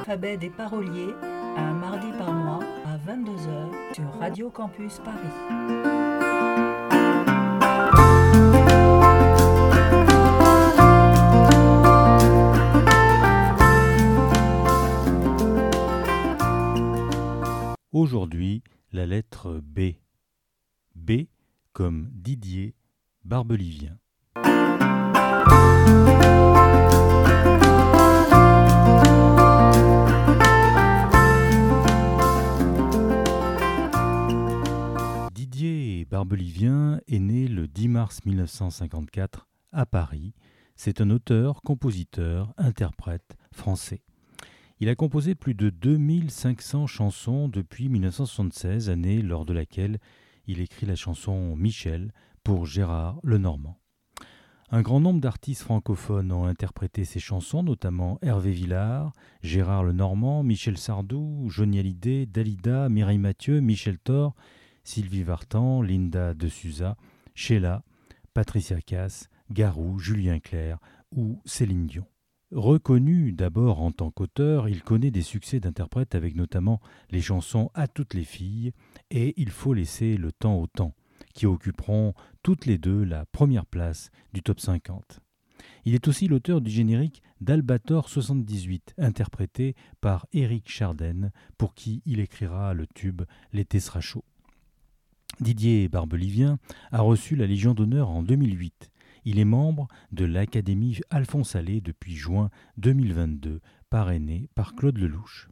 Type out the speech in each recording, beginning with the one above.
l'alphabet des paroliers, un mardi par mois à 22h sur Radio Campus Paris. Aujourd'hui, la lettre B. B comme Didier Barbelivien. Didier Barbelivien est né le 10 mars 1954 à Paris. C'est un auteur, compositeur, interprète français. Il a composé plus de 2500 chansons depuis 1976, année lors de laquelle il écrit la chanson Michel pour Gérard Lenormand. Un grand nombre d'artistes francophones ont interprété ces chansons, notamment Hervé Villard, Gérard Lenormand, Michel Sardou, Johnny Hallyday, Dalida, Mireille Mathieu, Michel Thor, Sylvie Vartan, Linda de Souza, Sheila, Patricia Cass, Garou, Julien Clerc ou Céline Dion. Reconnu d'abord en tant qu'auteur, il connaît des succès d'interprète avec notamment les chansons À toutes les filles et Il faut laisser le temps au temps, qui occuperont toutes les deux la première place du top 50. Il est aussi l'auteur du générique d'Albator 78, interprété par Éric Chardin, pour qui il écrira le tube L'été sera chaud. Didier Barbelivien a reçu la Légion d'honneur en 2008. Il est membre de l'Académie Alphonse Allais depuis juin 2022, parrainé par Claude Lelouch.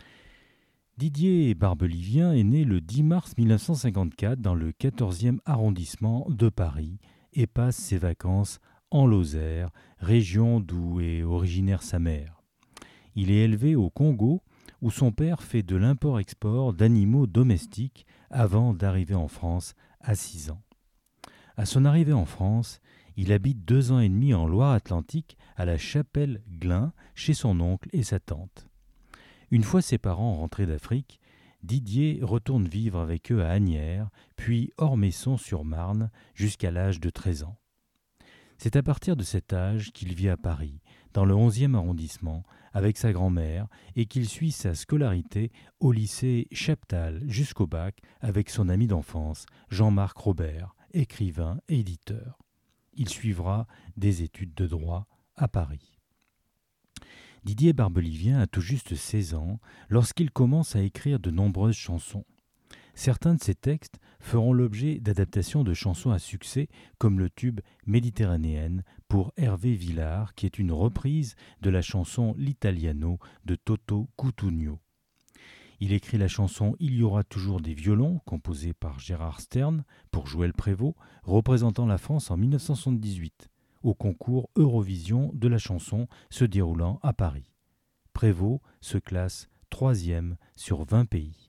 Didier Barbelivien est né le 10 mars 1954 dans le 14e arrondissement de Paris et passe ses vacances en Lozère, région d'où est originaire sa mère. Il est élevé au Congo où son père fait de l'import-export d'animaux domestiques avant d'arriver en France à 6 ans. À son arrivée en France, il habite 2 ans et demi en Loire-Atlantique à la Chapelle-Glin chez son oncle et sa tante. Une fois ses parents rentrés d'Afrique, Didier retourne vivre avec eux à Asnières, puis Ormesson-sur-Marne jusqu'à l'âge de 13 ans. C'est à partir de cet âge qu'il vit à Paris, dans le 11e arrondissement, avec sa grand-mère et qu'il suit sa scolarité au lycée Chaptal jusqu'au bac avec son ami d'enfance, Jean-Marc Robert, écrivain et éditeur. Il suivra des études de droit à Paris. Didier Barbelivien a tout juste 16 ans lorsqu'il commence à écrire de nombreuses chansons. Certains de ses textes feront l'objet d'adaptations de chansons à succès comme le tube Méditerranéenne pour Hervé Villard qui est une reprise de la chanson L'Italiano de Toto Cutugno. Il écrit la chanson Il y aura toujours des violons, composée par Gérard Stern pour Joël Prévost, représentant la France en 1978, au concours Eurovision de la chanson se déroulant à Paris. Prévost se classe 3e sur 20 pays.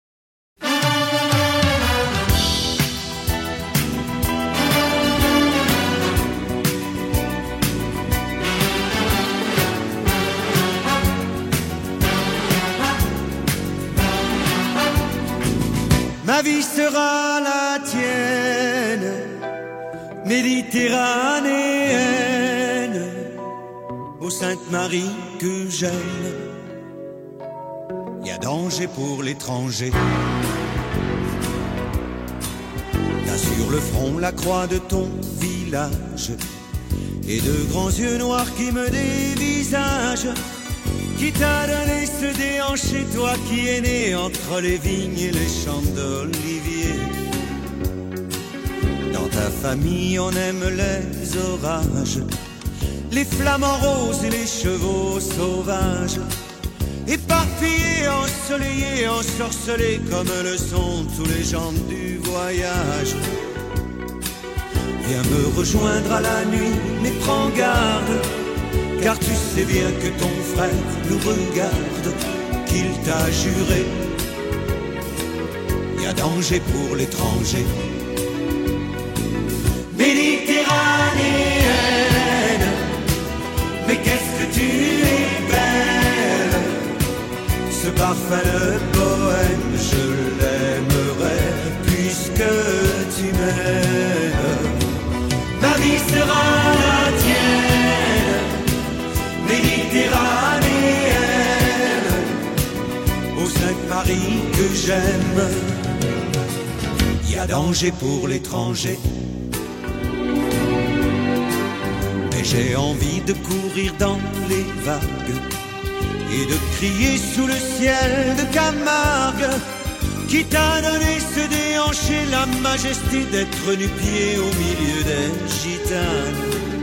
Ma vie sera la tienne, méditerranéenne, ô Sainte Marie que j'aime. Y a danger pour l'étranger. T'as sur le front la croix de ton village et de grands yeux noirs qui me dévisagent. Qui t'a donné ce déhanché, toi qui es né entre les vignes et les champs d'olivier. Dans ta famille on aime les orages, les flamants roses et les chevaux sauvages, éparpillés, ensoleillés, ensorcelés comme le sont tous les gens du voyage. Viens me rejoindre à la nuit, mais prends garde, car tu sais bien que ton frère nous regarde, qu'il t'a juré. Y a danger pour l'étranger. Méditerranéenne, mais qu'est-ce que tu es belle. Ce parfum de poème, je l'aimerai puisque tu m'aimes. Ma vie sera la tienne, méditerranéenne, Sainte-Marie que j'aime. Il y a danger pour l'étranger, mais j'ai envie de courir dans les vagues et de crier sous le ciel de Camargue, qui t'a donné se déhancher la majesté d'être nu-pied au milieu des gitanes.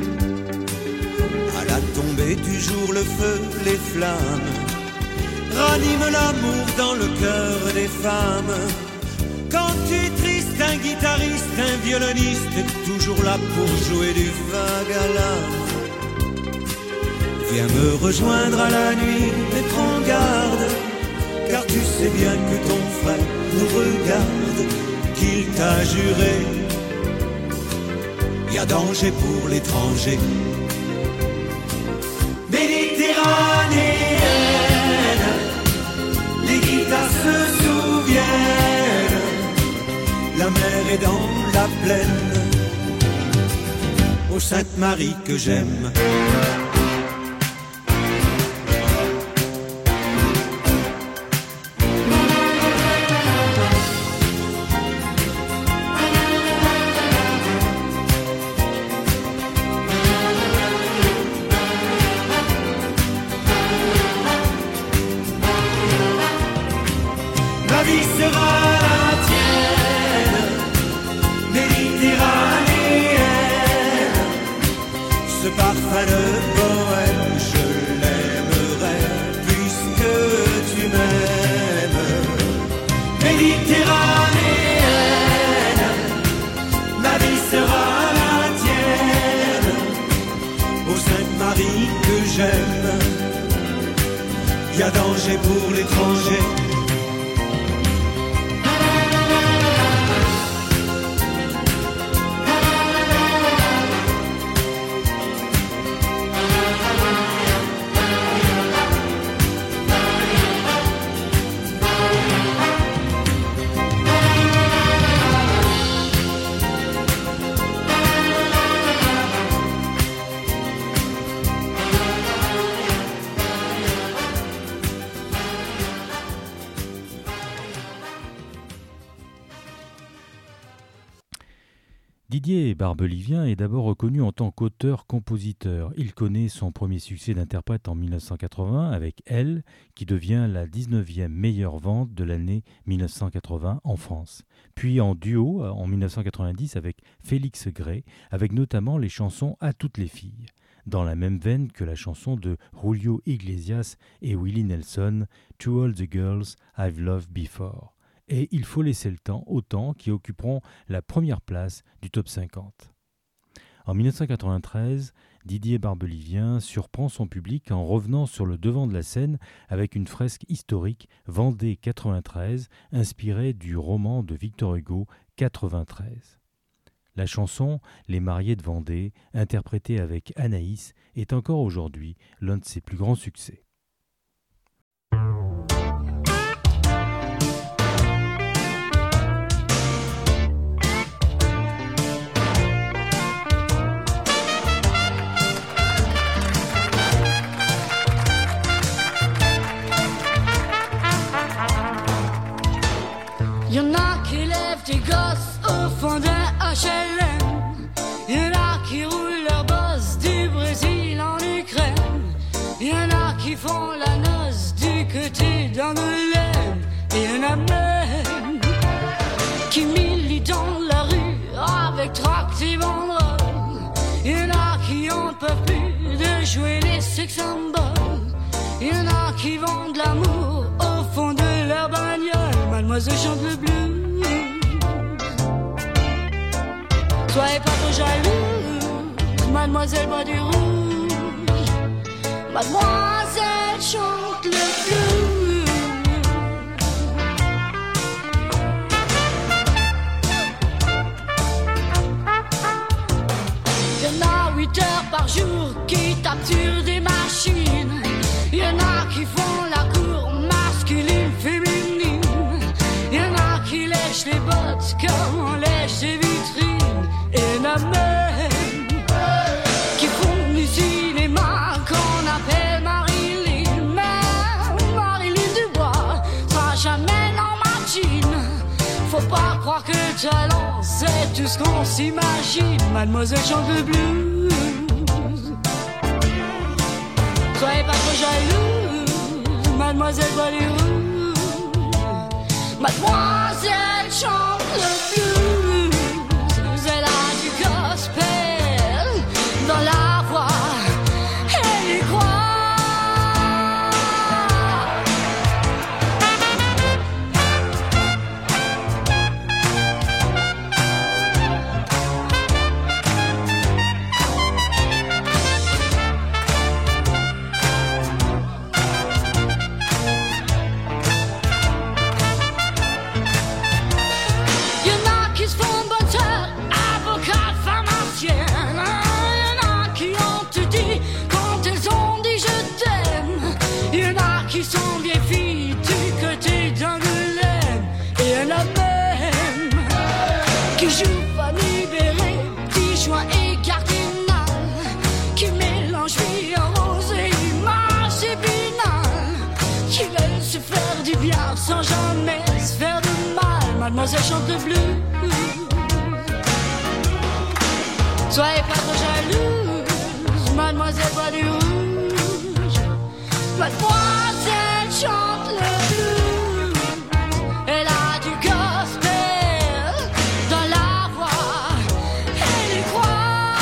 À la tombée du jour, le feu, les flammes raniment l'amour dans le cœur des femmes. Quand tu es triste, un guitariste, un violoniste est toujours là pour jouer du vague à l'âme. Viens me rejoindre à la nuit et prends garde, car tu sais bien que ton frère nous regarde, qu'il t'a juré. Y a danger pour l'étranger. Méditerranéenne, les guitares se souviennent, la mer est dans la plaine, ô Sainte-Marie que j'aime. Y a danger pour l'étranger. Didier Barbelivien est d'abord reconnu en tant qu'auteur-compositeur. Il connaît son premier succès d'interprète en 1980 avec Elle, qui devient la 19e meilleure vente de l'année 1980 en France. Puis en duo en 1990 avec Félix Gray, avec notamment les chansons À toutes les filles, dans la même veine que la chanson de Julio Iglesias et Willie Nelson, To All the Girls I've Loved Before. Et Il faut laisser le temps aux temps qui occuperont la première place du top 50. En 1993, Didier Barbelivien surprend son public en revenant sur le devant de la scène avec une fresque historique Vendée 93, inspirée du roman de Victor Hugo 93. La chanson Les mariés de Vendée, interprétée avec Anaïs, est encore aujourd'hui l'un de ses plus grands succès. Y'en a qui lèvent des gosses au fond d'un HLM. Y'en a qui roulent leur boss du Brésil en Ukraine. Y'en a qui font la noce du côté d'Angoulême. Et y'en a même qui militent dans la rue avec tracts et banderoles. Y'en a qui en peuvent plus de jouer les sex symboles. Y'en a qui vendent l'amour au fond de leur bagnole. Mademoiselle chante le blues. Soyez pas trop jalouse, mademoiselle boit du rouge. Mademoiselle chante le blues. Y'en a 8 heures par jour qui tapent sur des machines. Y'en a qui font la cour masculine, féminine. Y'en a qui lèchent les bottes comme on lèche les vitrines. Et y'en a même qui font du cinéma qu'on appelle Marilyn. Mais Marilyn Dubois sera jamais talent, c'est tout ce qu'on s'imagine. Mademoiselle chante le blues. Soyez pas trop jalouse, mademoiselle voit les rouges. Mademoiselle chante le blues. Elle a du gospel dans la voix, elle y croit. Qui sont bien filles du côté d'Angoulême. Et il y en a même qui jouent pas libéré, petit joint et cardinal, qui mélangent vie en rose et image épinal, qui veulent se faire du bien sans jamais se faire de mal. Mademoiselle chante le blues. Soyez pas trop jalouse, mademoiselle voit du rouge. Mademoiselle chante le blues. Elle a du gospel dans la voix, elle y croit.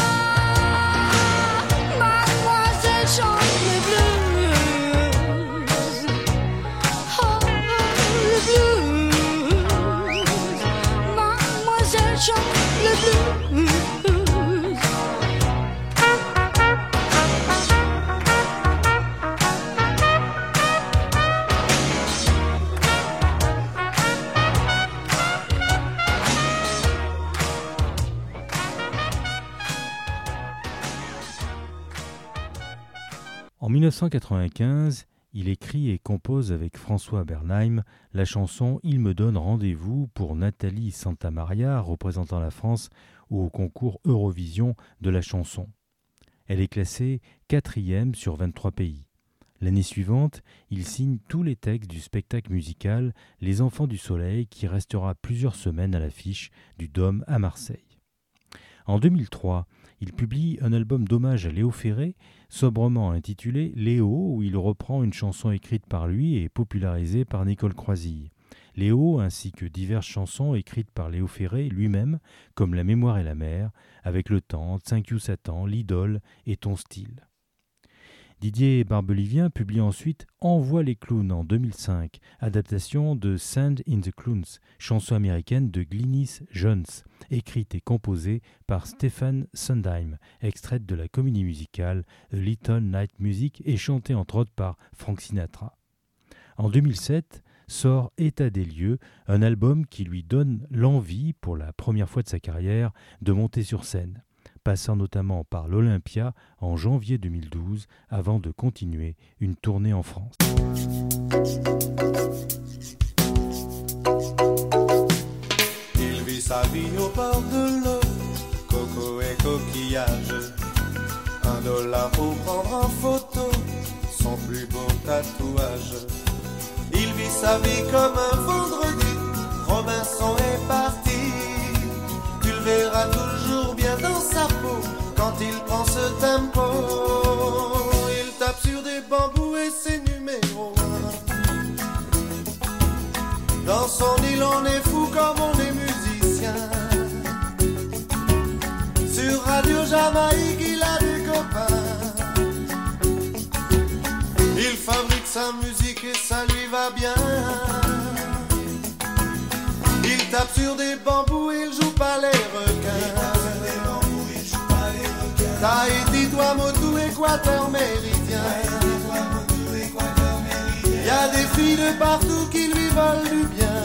Mademoiselle chante le blues. Oh, le blues. Mademoiselle chante le blues. En 1995, il écrit et compose avec François Bernheim la chanson « Il me donne rendez-vous » pour Nathalie Santamaria, représentant la France au concours Eurovision de la chanson. Elle est classée 4e sur 23 pays. L'année suivante, il signe tous les textes du spectacle musical « Les Enfants du Soleil » qui restera plusieurs semaines à l'affiche du Dôme à Marseille. En 2003, il publie un album d'hommage à Léo Ferré, sobrement intitulé « Léo » où il reprend une chanson écrite par lui et popularisée par Nicole Croisille. Léo ainsi que diverses chansons écrites par Léo Ferré lui-même, comme La mémoire et la mer, Avec le temps, Thank you Satan, L'idole et Ton style. Didier Barbelivien publie ensuite Envoie les clowns en 2005, adaptation de Send in the Clowns, chanson américaine de Glynis Jones, écrite et composée par Stephen Sondheim, extraite de la comédie musicale A Little Night Music et chantée entre autres par Frank Sinatra. En 2007, sort État des lieux, un album qui lui donne l'envie, pour la première fois de sa carrière, de monter sur scène, passant notamment par l'Olympia en janvier 2012 avant de continuer une tournée en France. Il vit sa vie au bord de l'eau, coco et coquillage. $1 pour prendre en photo son plus beau tatouage. Il vit sa vie comme un vendredi, Robinson est parti. Tu le verras toujours bien dans sa peau quand il prend ce tempo. Il tape sur des bambous et ses numéros. Dans son île on est fou comme on est musicien. Sur Radio Jamaïque il a des copains. Il fabrique sa musique et ça lui va bien. Il tape sur des bambous, il joue pas les requins. Tahiti, Tuamotu, Équateur méridien. Y a des filles de partout qui lui veulent du bien.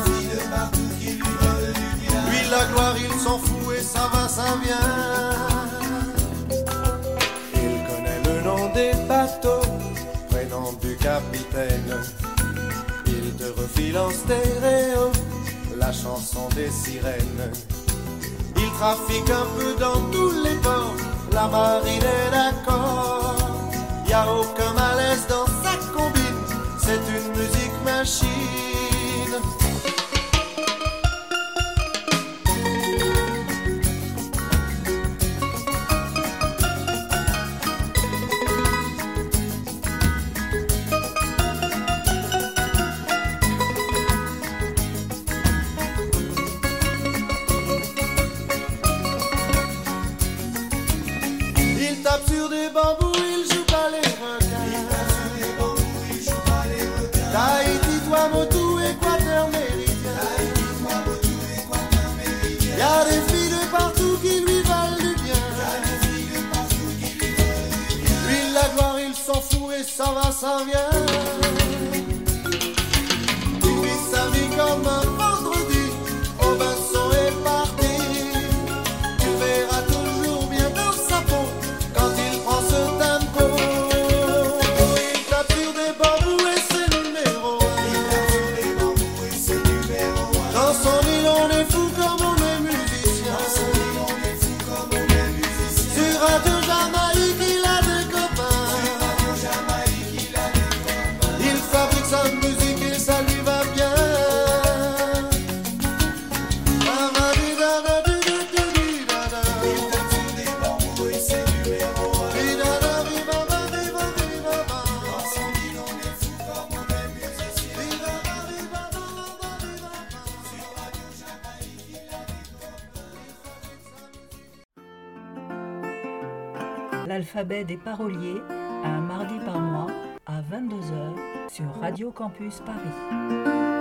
Lui la gloire il s'en fout et ça va, ça vient. Il connaît le nom des bateaux, prénom du capitaine. Il te refile en stéréo la chanson des sirènes. Il trafique un peu dans tous les ports, la marine est d'accord. Y a aucun malaise dans sa combine, c'est une musique machine. ça va, ça vient. Il vit sa vie comme un vendredi, Robinson est parti. Tu verras toujours bien dans sa peau quand il prend ce tempo. Il tape sur des bambous et c'est numéro 1. Dans son île on est fou comme on est musicien. Sur Radio Jamaïque il a des copains. Il fabrique sa musique et ça lui va bien. L'alphabet des paroliers, un mardi par mois à 22h sur Radio Campus Paris.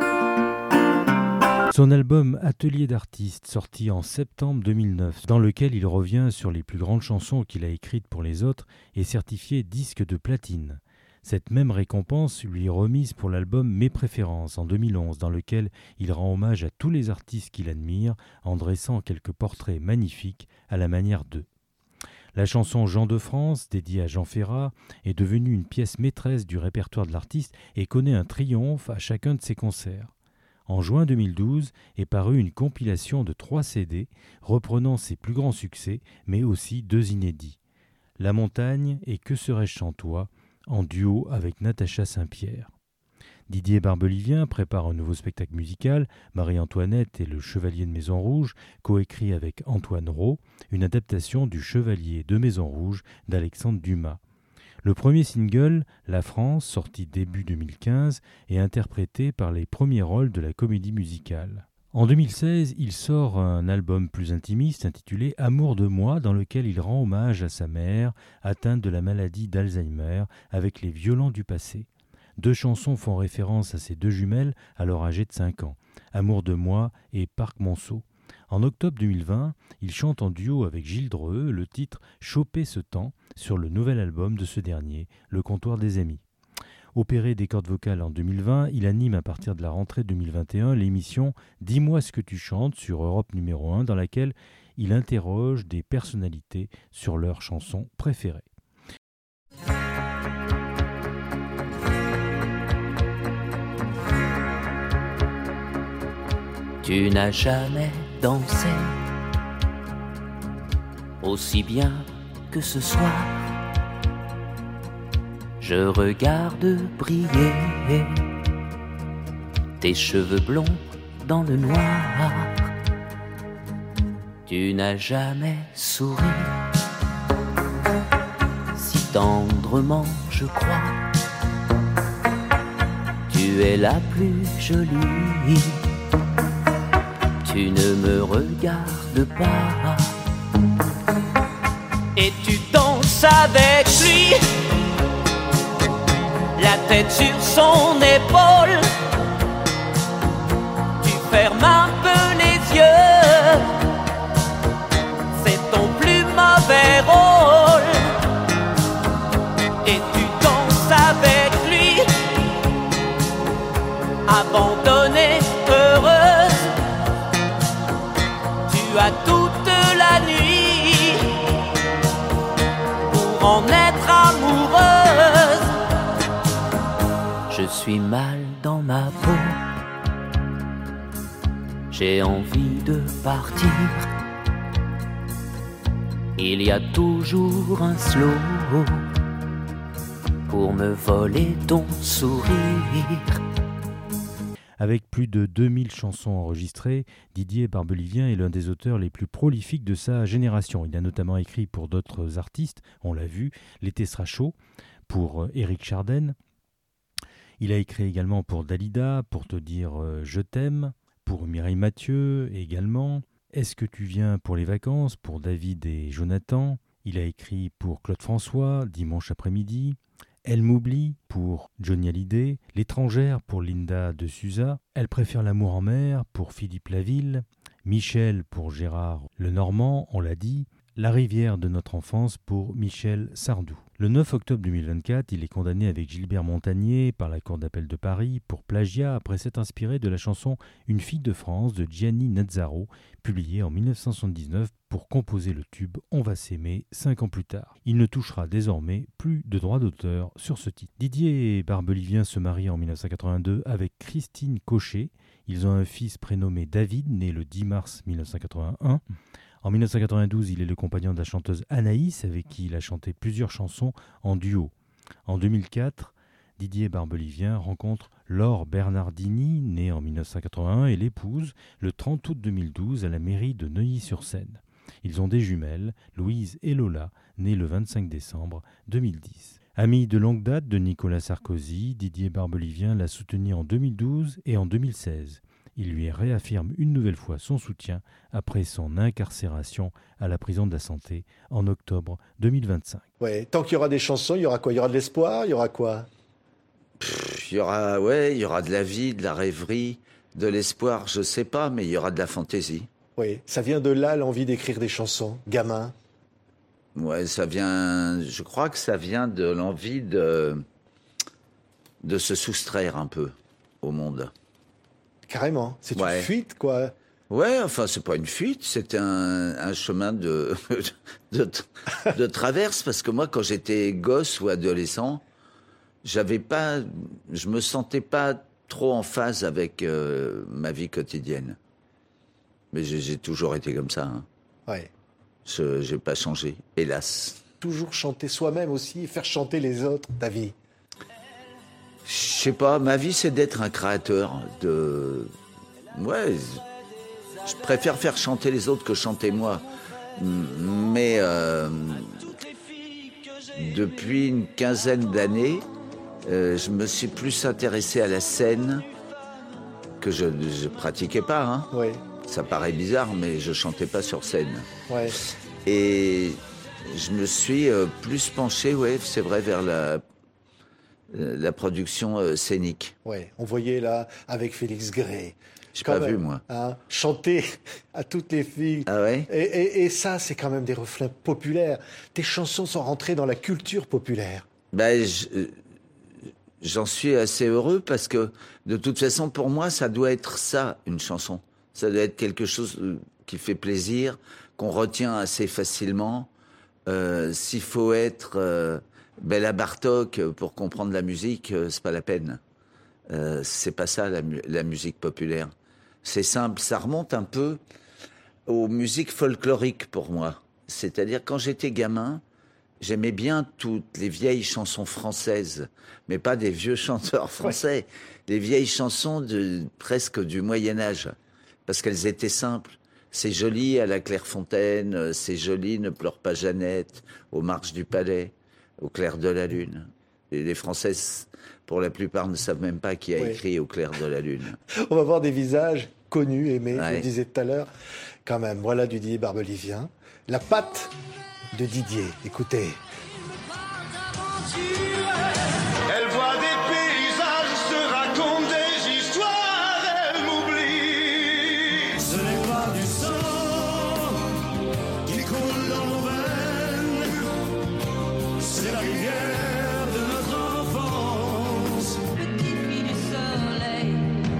Son album Atelier d'artistes, sorti en septembre 2009, dans lequel il revient sur les plus grandes chansons qu'il a écrites pour les autres, est certifié disque de platine. Cette même récompense lui est remise pour l'album Mes préférences en 2011, dans lequel il rend hommage à tous les artistes qu'il admire en dressant quelques portraits magnifiques à la manière d'eux. La chanson Jean de France, dédiée à Jean Ferrat, est devenue une pièce maîtresse du répertoire de l'artiste et connaît un triomphe à chacun de ses concerts. En juin 2012 est parue une compilation de 3 CD reprenant ses plus grands succès, mais aussi 2 inédits. La montagne et Que serais-je sans toi, en duo avec Natacha Saint-Pierre. Didier Barbelivien prépare un nouveau spectacle musical, Marie-Antoinette et le Chevalier de Maison Rouge, coécrit avec Antoine Rau, une adaptation du Chevalier de Maison Rouge d'Alexandre Dumas. Le premier single, La France, sorti début 2015, est interprété par les premiers rôles de la comédie musicale. En 2016, il sort un album plus intimiste intitulé Amour de moi, dans lequel il rend hommage à sa mère, atteinte de la maladie d'Alzheimer, avec les violents du passé. 2 chansons font référence à ces 2 jumelles, alors âgées de 5 ans, Amour de moi et Parc Monceau. En octobre 2020, il chante en duo avec Gilles Dreux le titre « Choper ce temps » sur le nouvel album de ce dernier, Le comptoir des amis. Opéré des cordes vocales en 2020, il anime à partir de la rentrée 2021 l'émission « Dis-moi ce que tu chantes » sur Europe numéro 1, dans laquelle il interroge des personnalités sur leurs chansons préférées. Tu n'as jamais dansé aussi bien que ce soir. Je regarde briller tes cheveux blonds dans le noir. Tu n'as jamais souri si tendrement, je crois. Tu es la plus jolie. Tu ne me regardes pas et tu danses avec lui, la tête sur son épaule. Tu fermes un peu les yeux, c'est ton plus mauvais rôle. Et tu danses avec lui, abandonnée, heureuse. Tu as toute la nuit pour en être amoureuse. Je suis mal dans ma peau, j'ai envie de partir. Il y a toujours un slow pour me voler ton sourire. Avec plus de 2000 chansons enregistrées, Didier Barbelivien est l'un des auteurs les plus prolifiques de sa génération. Il a notamment écrit pour d'autres artistes, on l'a vu, L'été sera chaud, pour Éric Chardin. Il a écrit également pour Dalida, pour te dire je t'aime, pour Mireille Mathieu également. Est-ce que tu viens pour les vacances, pour David et Jonathan. Il a écrit pour Claude François, Dimanche après-midi. Elle m'oublie pour Johnny Hallyday, L'étrangère pour Linda de Souza, Elle préfère l'amour en mer pour Philippe Laville, Michel pour Gérard Lenormand, on l'a dit, La rivière de notre enfance pour Michel Sardou. Le 9 octobre 2024, il est condamné avec Gilbert Montagnier par la Cour d'appel de Paris pour plagiat après s'être inspiré de la chanson Une fille de France de Gianni Nazzaro, publiée en 1979 pour composer le tube On va s'aimer 5 ans plus tard. Il ne touchera désormais plus de droits d'auteur sur ce titre. Didier Barbelivien se marie en 1982 avec Christine Cochet. Ils ont un fils prénommé David, né le 10 mars 1981. En 1992, il est le compagnon de la chanteuse Anaïs, avec qui il a chanté plusieurs chansons en duo. En 2004, Didier Barbelivien rencontre Laure Bernardini, née en 1981, et l'épouse le 30 août 2012 à la mairie de Neuilly-sur-Seine. Ils ont des jumelles, Louise et Lola, nées le 25 décembre 2010. Ami de longue date de Nicolas Sarkozy, Didier Barbelivien l'a soutenu en 2012 et en 2016. Il lui réaffirme une nouvelle fois son soutien après son incarcération à la prison de la Santé en octobre 2025. Ouais, tant qu'il y aura des chansons, il y aura quoi ? Il y aura de l'espoir ? Il y aura quoi ? Il y aura de la vie, de la rêverie, de l'espoir, je sais pas, mais il y aura de la fantaisie. Oui, ça vient de là l'envie d'écrire des chansons, gamin. Ouais, je crois que ça vient de l'envie de se soustraire un peu au monde. Carrément, c'est une fuite, quoi. Ouais, enfin, c'est pas une fuite, c'est un chemin de traverse, parce que moi, quand j'étais gosse ou adolescent, je me sentais pas trop en phase avec ma vie quotidienne. Mais j'ai toujours été comme ça. Hein. Ouais. J'ai pas changé, hélas. Toujours chanter soi-même aussi, faire chanter les autres, ta vie. Je sais pas, ma vie c'est d'être un créateur de... Ouais, je préfère faire chanter les autres que chanter moi. Mais depuis une quinzaine d'années, je me suis plus intéressé à la scène que je pratiquais pas. Hein. Ouais. Ça paraît bizarre, mais je chantais pas sur scène. Ouais. Et je me suis plus penché, c'est vrai, vers la production scénique. Ouais, on voyait là, avec Félix Gray. J'ai pas vu, moi. Hein, chanter à toutes les filles. Ah ouais ? Et ça, c'est quand même des reflets populaires. Tes chansons sont rentrées dans la culture populaire. Ben, j'en suis assez heureux parce que, de toute façon, pour moi, ça doit être ça, une chanson. Ça doit être quelque chose qui fait plaisir, qu'on retient assez facilement. S'il faut être Béla Bartók pour comprendre la musique, c'est pas la peine. C'est pas ça la musique populaire. C'est simple, ça remonte un peu aux musiques folkloriques pour moi. C'est-à-dire quand j'étais gamin, j'aimais bien toutes les vieilles chansons françaises, mais pas des vieux chanteurs français, des vieilles chansons presque du Moyen-Âge, parce qu'elles étaient simples. C'est joli à la Clairefontaine, c'est joli Ne pleure pas Jeannette, aux marches du Palais, au clair de la lune. Et les Françaises, pour la plupart, ne savent même pas qui a écrit Au clair de la lune. On va voir des visages connus, aimés, je le disais tout à l'heure. Quand même, voilà du Didier Barbelivien. La patte de Didier, écoutez. Elle voit des paysages, se raconte des histoires, elle m'oublie. Ce n'est pas du sang qui coule dans nos veines, c'est la rivière de notre enfance. Petite fille du soleil,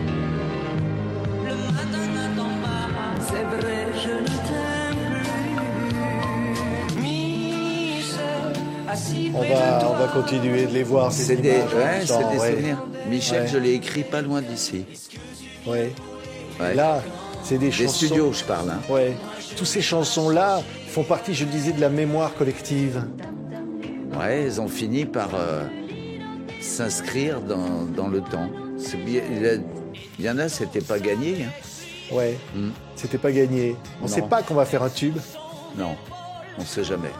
le matin n'attend pas. C'est vrai, je ne t'aime plus. Michel, assis près de toi. On va continuer de les voir, ces images. C'est des souvenirs. Michel, je l'ai écrit pas loin d'ici. Ouais. Là, c'est des chansons... Des studios, je parle. Hein. Ouais. Toutes ces chansons-là font partie, je le disais, de la mémoire collective. Ouais, elles ont fini par s'inscrire dans le temps. Il y en a, c'était pas gagné. Hein. Ouais, c'était pas gagné. On sait pas qu'on va faire un tube. Non, on sait jamais.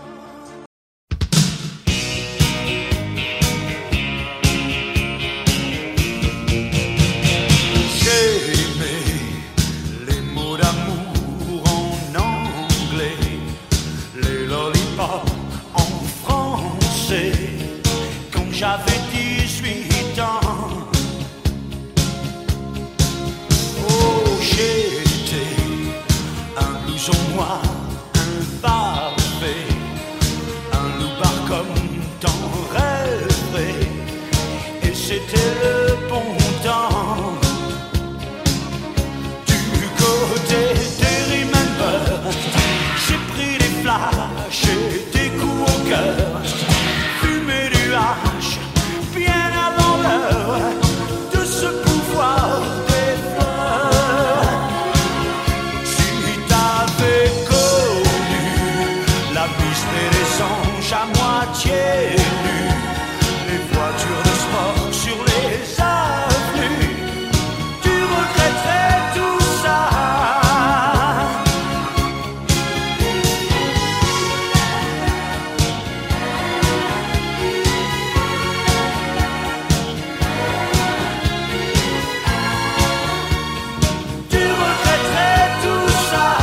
J'avais 18 ans. Oh, j'étais un blouson noir, un c'était le bon temps. Du côté des Remember, j'ai pris des flashs et des coups au cœur, fumé du hache bien avant l'heure de ce pouvoir des fleurs. Si t'avais connu la piste des anges à moitié nus, les voitures de sport sur les avenues, tu regretterais tout ça. Tu regretterais tout ça.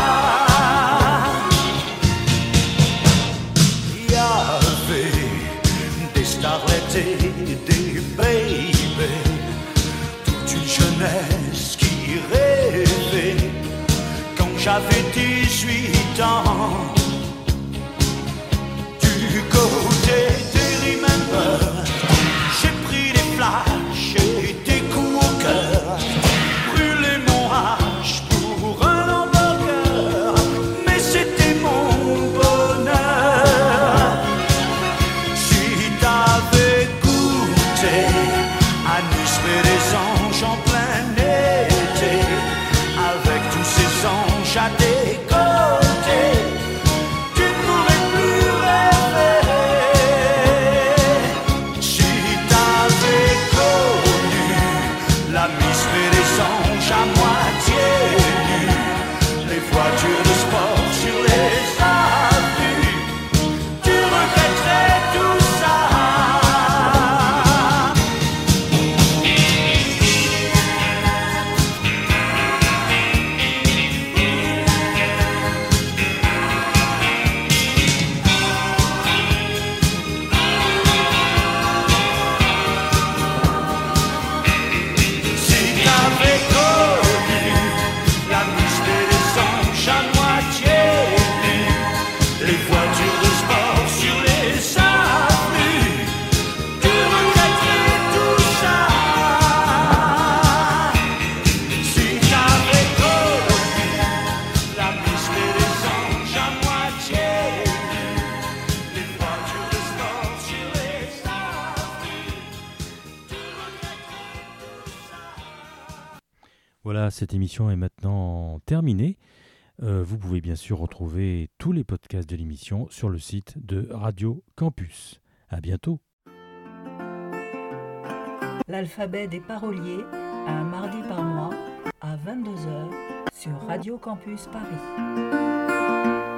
Il y avait des starlettes et des baby, toute une jeunesse qui rêvait quand j'avais 18 ans. Du côté des Remember, j'ai pris des flashs et des coups au cœur, brûlé mon hache pour un hamburger, mais c'était mon bonheur. Si t'avais goûté à Nice mais des anges en plein été, avec tous ces anges à tes côtés, tu ne pourrais plus rêver. Si t'avais connu la Miss mais des anges à moitié nus, les voitures de sport sur les avenues, tu regretterais tout ça. Si t'avais connu la Miss mais des anges à moitié nus, les voitures de sport sur les avenues, tu regretterais tout ça. Si t'avais connu la Miss mais des anges à moitié nus, les voitures de sport sur les avenues, tu regretterais tout ça. Voilà, cette émission est maintenant terminée. Vous pouvez bien sûr retrouver tous les podcasts de l'émission sur le site de Radio Campus. À bientôt. L'alphabet des paroliers, un mardi par mois à 22h sur Radio Campus Paris.